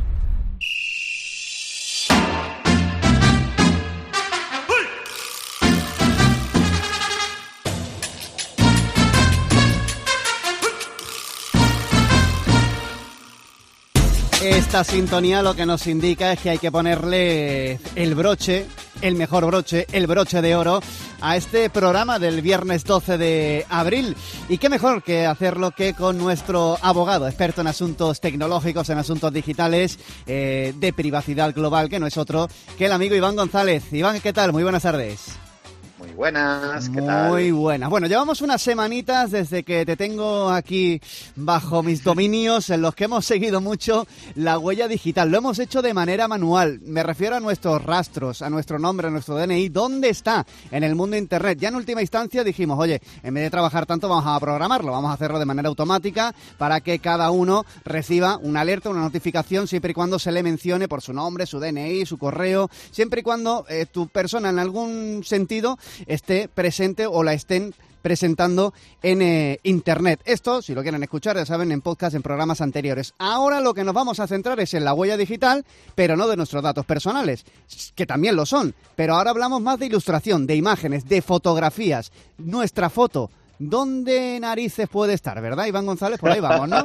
Esta sintonía lo que nos indica es que hay que ponerle el broche, el mejor broche, el broche de oro a este programa del viernes doce de abril. Y qué mejor que hacerlo que con nuestro abogado, experto en asuntos tecnológicos, en asuntos digitales, eh, de privacidad global, que no es otro que el amigo Iván González. Iván, ¿qué tal? Muy buenas tardes. Muy buenas, ¿qué tal? Muy buenas. Bueno, llevamos unas semanitas desde que te tengo aquí bajo mis dominios en los que hemos seguido mucho la huella digital. Lo hemos hecho de manera manual. Me refiero a nuestros rastros, a nuestro nombre, a nuestro D N I. ¿Dónde está en el mundo Internet? Ya en última instancia dijimos, oye, en vez de trabajar tanto vamos a programarlo, vamos a hacerlo de manera automática para que cada uno reciba una alerta, una notificación, siempre y cuando se le mencione por su nombre, su D N I, su correo, siempre y cuando eh, tu persona en algún sentido esté presente o la estén presentando en eh, Internet. Esto, si lo quieren escuchar, ya saben, en podcast, en programas anteriores. Ahora lo que nos vamos a centrar es en la huella digital, pero no de nuestros datos personales, que también lo son. Pero ahora hablamos más de ilustración, de imágenes, de fotografías. Nuestra foto, ¿dónde narices puede estar? ¿Verdad, Iván González? Por ahí vamos, ¿no?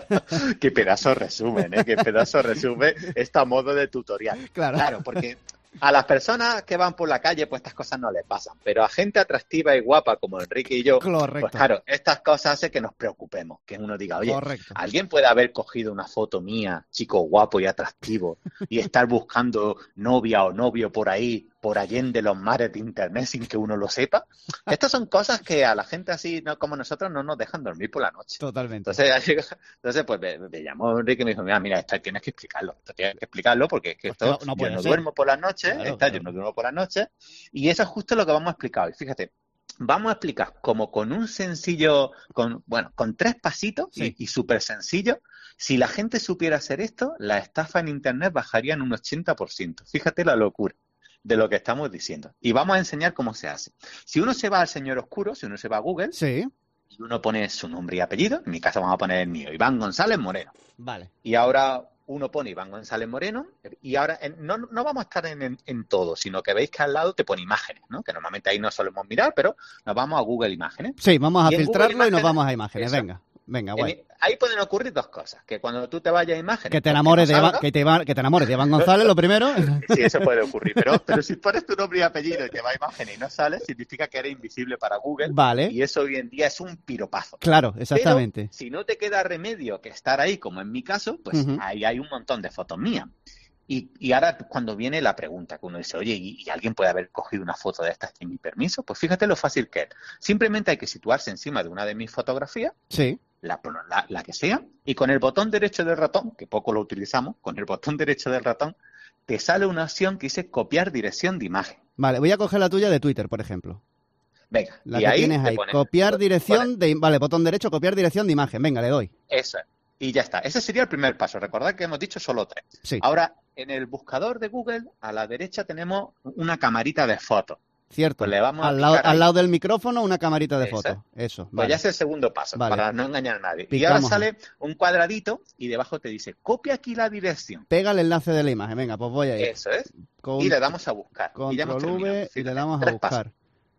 Qué pedazo resumen, ¿eh? Qué pedazo resumen esta modo de tutorial. Claro. Claro, porque a las personas que van por la calle, pues estas cosas no les pasan. Pero a gente atractiva y guapa como Enrique y yo, Correcto. pues claro, estas cosas hacen que nos preocupemos. Que uno diga, oye, Correcto. ¿alguien puede haber cogido una foto mía, chico guapo y atractivo, y estar buscando novia o novio por ahí, por allende los mares de Internet sin que uno lo sepa? Estas son cosas que a la gente así no, como nosotros no nos dejan dormir por la noche. Totalmente. Entonces, entonces pues me, me llamó Enrique y me dijo, mira, mira, esto tienes que explicarlo, esto tienes que explicarlo porque es que Pues esto, no- no yo puede no ser. duermo por las noches, Claro, esta, claro. yo no duermo por las noches, y eso es justo lo que vamos a explicar hoy. Fíjate, vamos a explicar como con un sencillo, con bueno, con tres pasitos Sí. y, y súper sencillo, si la gente supiera hacer esto, la estafa en Internet bajaría en un ochenta por ciento. Fíjate la locura de lo que estamos diciendo. Y vamos a enseñar cómo se hace. Si uno se va al señor oscuro, si uno se va a Google, Sí, y uno pone su nombre y apellido, en mi caso vamos a poner el mío, Iván González Moreno. vale. Y ahora uno pone Iván González Moreno, y ahora en- no, no vamos a estar en, en, en todo, sino que veis que al lado te pone imágenes, ¿no? Que normalmente ahí no solemos mirar, pero nos vamos a Google Imágenes. Sí, vamos a Y en Google filtrarlo y nos Imágenes, vamos a imágenes. eso. Venga, venga, En- guay. ahí pueden ocurrir dos cosas, que cuando tú te vayas a Imágenes... Que te pues, enamores no de Iván, salga. que te, Iván- que te enamores de Iván González, lo primero. Sí, eso puede ocurrir, pero, pero si pones tu nombre y apellido y te va a Imágenes y no sales, significa que eres invisible para Google. Vale. Y eso hoy en día es un piropazo. Claro, exactamente. Pero si no te queda remedio que estar ahí, como en mi caso, pues Ujú. ahí hay un montón de fotos mías. Y, y ahora cuando viene la pregunta, que uno dice, oye, ¿y, y alguien puede haber cogido una foto de estas sin mi permiso? Pues fíjate lo fácil que es. Simplemente hay que situarse encima de una de mis fotografías, Sí, la, la, la que sea, y con el botón derecho del ratón, que poco lo utilizamos, con el botón derecho del ratón, te sale una opción que dice copiar dirección de imagen. vale. Voy a coger la tuya de Twitter, por ejemplo. Venga, La y que ahí tienes te ahí. pones- Copiar dirección pones- de... Vale, botón derecho, copiar dirección de imagen. Venga, le doy. Eso es. Y ya está. Ese sería el primer paso. Recordad que hemos dicho solo tres. Sí, Ahora, en el buscador de Google, a la derecha tenemos una camarita de fotos. cierto. Pues le vamos a al, lado, picar ahí. al lado del micrófono, una camarita de Eso. foto. Eso, Pues vale. ya es el segundo paso, Vale. para no engañar a nadie. y Picamos ahora sale un cuadradito y debajo te dice, copia aquí la dirección. Pega el enlace de la imagen. Venga, pues voy ahí. Eso es. Con, Y le damos a buscar. y ya hemos Control terminado. V y Fíjate, le damos a tres pasos. buscar.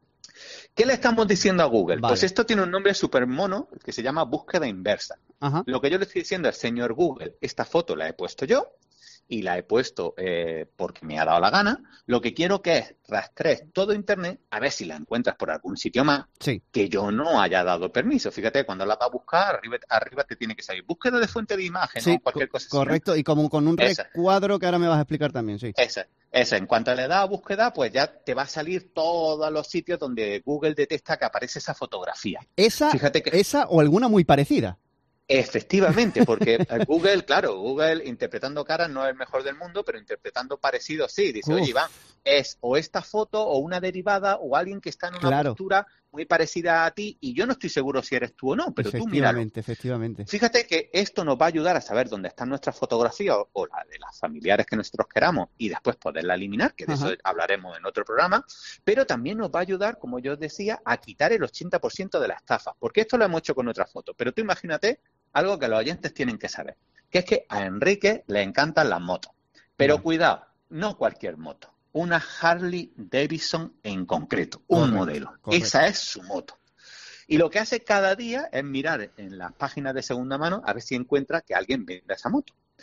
¿Qué le estamos diciendo a Google? Vale. Pues esto tiene un nombre súper mono que se llama búsqueda inversa. Ajá. Lo que yo le estoy diciendo es, señor Google, esta foto la he puesto yo y la he puesto eh, porque me ha dado la gana. Lo que quiero que es rastrees todo Internet a ver si la encuentras por algún sitio más Sí, que yo no haya dado permiso. Fíjate, cuando la vas a buscar, arriba, arriba te tiene que salir búsqueda de fuente de imagen sí, o cualquier co- cosa así, ¿no? correcto. Y como con un Esa. recuadro que ahora me vas a explicar también, sí. Esa, esa. En cuanto le das a búsqueda, pues ya te va a salir todos los sitios donde Google detecta que aparece esa fotografía. Esa, Fíjate que esa o alguna muy parecida. efectivamente, porque eh, Google, claro, Google interpretando caras no es el mejor del mundo, pero interpretando parecidos sí. Dice, Uf. oye, Iván, es o esta foto o una derivada o alguien que está en una Claro. postura muy parecida a ti y yo no estoy seguro si eres tú o no, pero tú míralo. Efectivamente, efectivamente. Fíjate que esto nos va a ayudar a saber dónde están nuestras fotografías o, o la de las familiares que nosotros queramos y después poderla eliminar, que de Ajá. eso hablaremos en otro programa, pero también nos va a ayudar, como yo os decía, a quitar el ochenta por ciento de la estafa, porque esto lo hemos hecho con otra foto, pero tú imagínate algo que los oyentes tienen que saber, que es que a Enrique le encantan las motos, pero Vale. cuidado, no cualquier moto, una Harley Davidson en concreto, un Correcto, modelo, correcto. esa es su moto. Y lo que hace cada día es mirar en las páginas de segunda mano a ver si encuentra que alguien venda esa moto.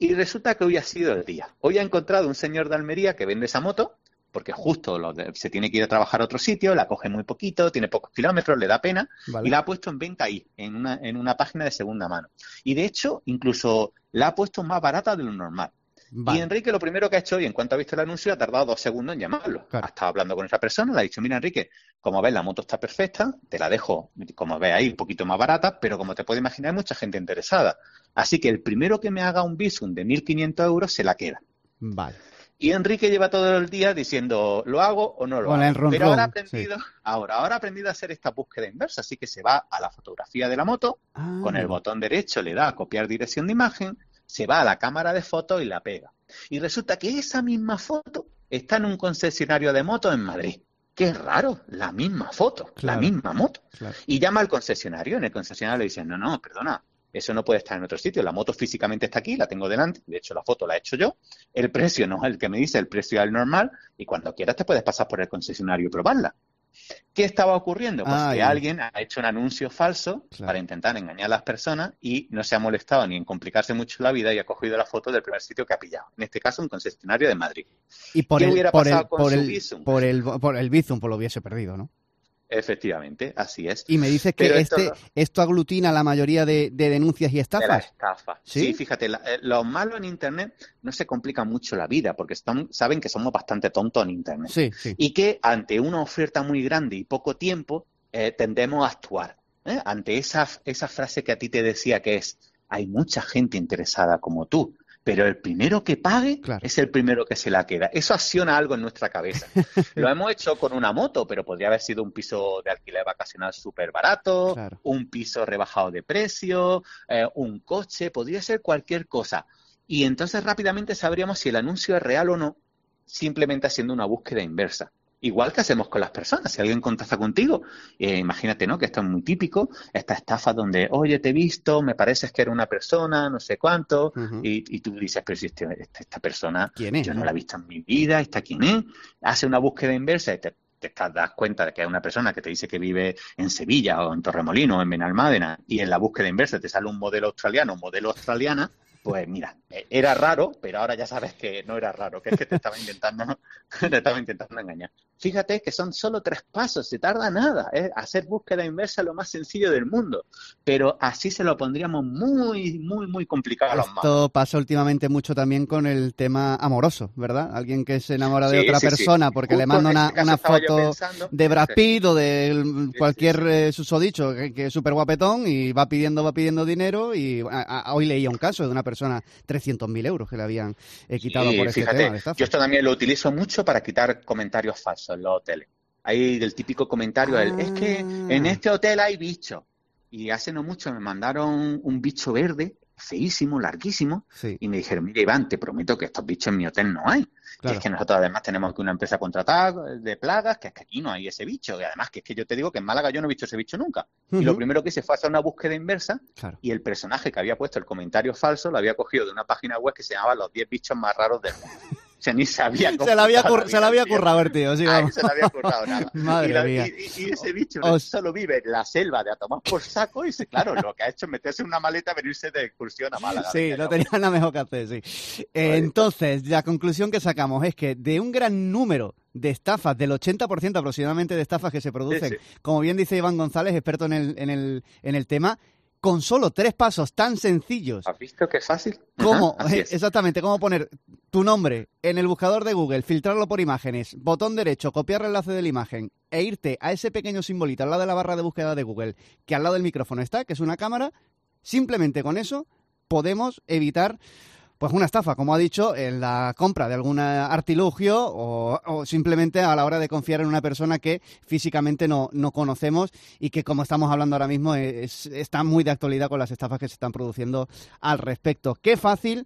Y resulta que hoy ha sido el día. Hoy ha encontrado un señor de Almería que vende esa moto, porque justo lo de, se tiene que ir a trabajar a otro sitio, la coge muy poquito, tiene pocos kilómetros, le da pena, vale. Y la ha puesto en venta ahí, en una, en una página de segunda mano. Y de hecho, incluso la ha puesto más barata de lo normal. Vale. Y Enrique lo primero que ha hecho hoy, en cuanto ha visto el anuncio, ha tardado dos segundos en llamarlo. Claro. Ha estado hablando con esa persona, le ha dicho, mira Enrique, como ves la moto está perfecta, te la dejo, como ves ahí, un poquito más barata, pero como te puedes imaginar hay mucha gente interesada. Así que el primero que me haga un Bizum de mil quinientos euros se la queda. Vale. Y Enrique lleva todo el día diciendo, ¿lo hago o no lo bueno, hago? Ron, Pero ron, ahora ha aprendido, sí. ahora, ahora ha aprendido a hacer esta búsqueda inversa, así que se va a la fotografía de la moto, ah. con el botón derecho le da a copiar dirección de imagen, se va a la cámara de fotos y la pega. Y resulta que esa misma foto está en un concesionario de motos en Madrid. Qué raro, la misma foto, claro. la misma moto. Claro. Y llama al concesionario, en el concesionario le dicen, no, no, perdona, eso no puede estar en otro sitio, la moto físicamente está aquí, la tengo delante, de hecho la foto la he hecho yo, el precio no es el que me dice, el precio es el normal, y cuando quieras te puedes pasar por el concesionario y probarla. ¿Qué estaba ocurriendo? Pues ah, que alguien ha hecho un anuncio falso claro. para intentar engañar a las personas y no se ha molestado ni en complicarse mucho la vida y ha cogido la foto del primer sitio que ha pillado. En este caso, un concesionario de Madrid. ¿Y por ¿Qué el, hubiera por pasado el, con por su el, Bizum? Por el, por el Bizum pues lo hubiese perdido, ¿no? Efectivamente, así es. Y me dices que esto, este, esto aglutina la mayoría de, de denuncias y estafas. De la estafa. Sí, sí fíjate, la, eh, los malos en Internet no se complican mucho la vida porque están, saben que somos bastante tontos en Internet. Sí, sí. Y que ante una oferta muy grande y poco tiempo eh, tendemos a actuar. ¿eh? Ante esa, esa frase que a ti te decía que es, hay mucha gente interesada como tú. Pero el primero que pague claro. es el primero que se la queda. Eso acciona algo en nuestra cabeza. Lo hemos hecho con una moto, pero podría haber sido un piso de alquiler vacacional súper barato, claro. un piso rebajado de precio, eh, un coche, podría ser cualquier cosa. Y entonces rápidamente sabríamos si el anuncio es real o no, simplemente haciendo una búsqueda inversa. Igual que hacemos con las personas. Si alguien contacta contigo, eh, imagínate, ¿no? Que esto es muy típico, esta estafa donde, oye, te he visto, me pareces que era una persona, no sé cuánto, uh-huh. y, y tú dices, pero si este, esta, esta persona, ¿quién es? Yo no la he visto en mi vida, ¿esta quién es? Hace una búsqueda inversa y te, te das cuenta de que es una persona que te dice que vive en Sevilla o en Torremolinos o en Benalmádena, y en la búsqueda inversa te sale un modelo australiano, modelo australiana. Pues mira, era raro, pero ahora ya sabes que no era raro, que es que te estaba intentando, te estaba intentando engañar. Fíjate que son solo tres pasos, se tarda nada, es hacer búsqueda inversa lo más sencillo del mundo, pero así se lo pondríamos muy, muy, muy complicado a los malos. Esto pasa últimamente mucho también con el tema amoroso, ¿verdad? Alguien que se enamora de sí, otra sí, persona sí. porque Justo le manda una, este una foto pensando, de Brad Pitt sí. o de cualquier sí, sí. Eh, susodicho que, que es súper guapetón y va pidiendo, va pidiendo dinero y a, a, hoy leía un caso de una persona trescientos mil euros que le habían eh, quitado sí, por este fíjate, tema de estafa. Yo esto también lo utilizo mucho para quitar comentarios falsos en los hoteles. Hay del típico comentario, ah. el, es que en este hotel hay bichos. Y hace no mucho me mandaron un bicho verde, feísimo, larguísimo, sí. y me dijeron, mira Iván, te prometo que estos bichos en mi hotel no hay. Claro. Que es que nosotros además tenemos que una empresa contratada de plagas, que es que aquí no hay ese bicho. Y además que es que yo te digo que en Málaga yo no he visto ese bicho nunca. Uh-huh. Y lo primero que hice fue hacer una búsqueda inversa, claro. y el personaje que había puesto el comentario falso lo había cogido de una página web que se llamaba Los diez bichos más raros del mundo. O sea, ni sabía cómo. Se la había, cur- se la había currado el tío, sí, Ay, se la había currado nada. Madre y, la, mía. Y, y, y ese bicho Os... solo vive en la selva de a tomar por saco y, claro, lo que ha hecho es meterse en una maleta y venirse de excursión a Málaga. Sí, no tenía nada mejor que hacer, sí. Eh, entonces, la conclusión que sacamos es que de un gran número de estafas, del ochenta por ciento aproximadamente de estafas que se producen, sí, sí. como bien dice Iván González, experto en el, en el, en el tema, con solo tres pasos tan sencillos. ¿Has visto qué fácil? ¿Cómo? Exactamente, cómo poner tu nombre en el buscador de Google, filtrarlo por imágenes, botón derecho, copiar el enlace de la imagen e irte a ese pequeño simbolito al lado de la barra de búsqueda de Google, que al lado del micrófono está, que es una cámara. Simplemente con eso podemos evitar pues una estafa, como ha dicho, en la compra de algún artilugio o, o simplemente a la hora de confiar en una persona que físicamente no, no conocemos y que, como estamos hablando ahora mismo, es, está muy de actualidad con las estafas que se están produciendo al respecto. Qué fácil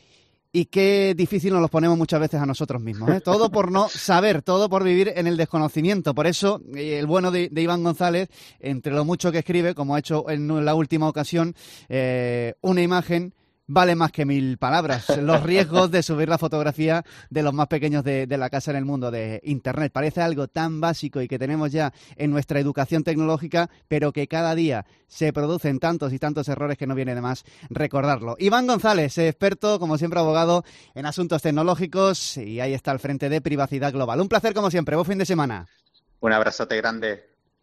y qué difícil nos los ponemos muchas veces a nosotros mismos, ¿eh? Todo por no saber, todo por vivir en el desconocimiento. Por eso, el bueno de, de Iván González, entre lo mucho que escribe, como ha hecho en la última ocasión, eh, una imagen vale más que mil palabras. Los riesgos de subir la fotografía de los más pequeños de, de la casa en el mundo de Internet. Parece algo tan básico y que tenemos ya en nuestra educación tecnológica, pero que cada día se producen tantos y tantos errores que no viene de más recordarlo. Iván González, experto, como siempre, abogado en asuntos tecnológicos, y ahí está al frente de Privacidad Global. Un placer, como siempre. Buen fin de semana. Un abrazote grande.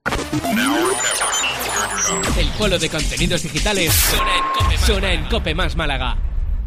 El polo de contenidos digitales suena en Cope, suena en Cope Más Málaga.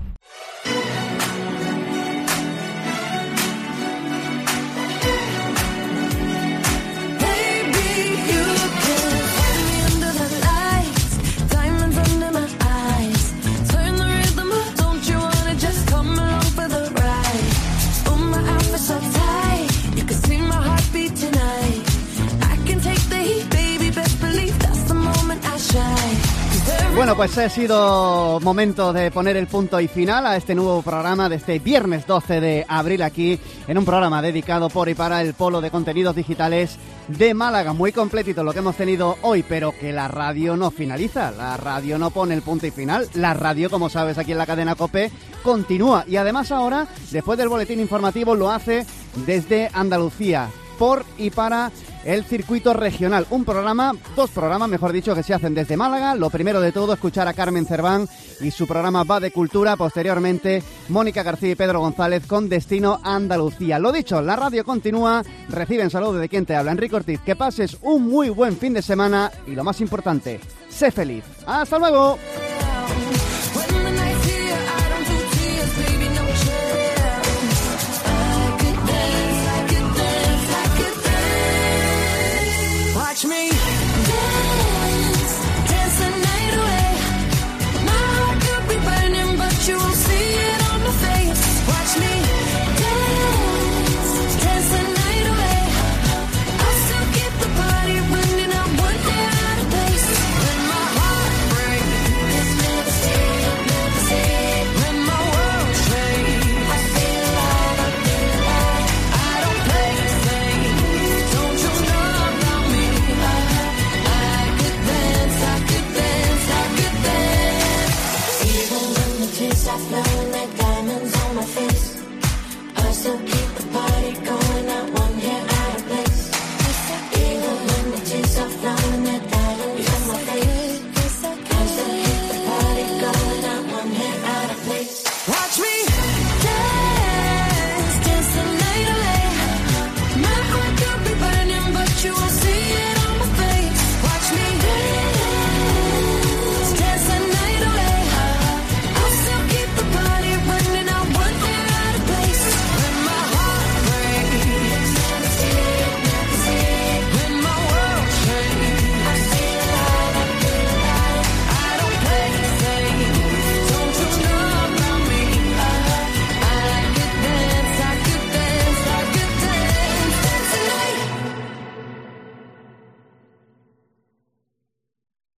Bueno, pues ha sido momento de poner el punto y final a este nuevo programa de este viernes doce de abril aquí en un programa dedicado por y para el Polo de Contenidos Digitales de Málaga. Muy completito lo que hemos tenido hoy, pero que la radio no finaliza, la radio no pone el punto y final. La radio, como sabes, aquí en la cadena COPE continúa, y además ahora, después del boletín informativo, lo hace desde Andalucía, por y para el circuito regional. Un programa, dos programas, mejor dicho, que se hacen desde Málaga. Lo primero de todo, escuchar a Carmen Cerván y su programa Va de Cultura. Posteriormente, Mónica García y Pedro González con Destino Andalucía. Lo dicho, la radio continúa. Reciben saludos de quien te habla, Enrique Ortiz. Que pases un muy buen fin de semana y, lo más importante, sé feliz. ¡Hasta luego!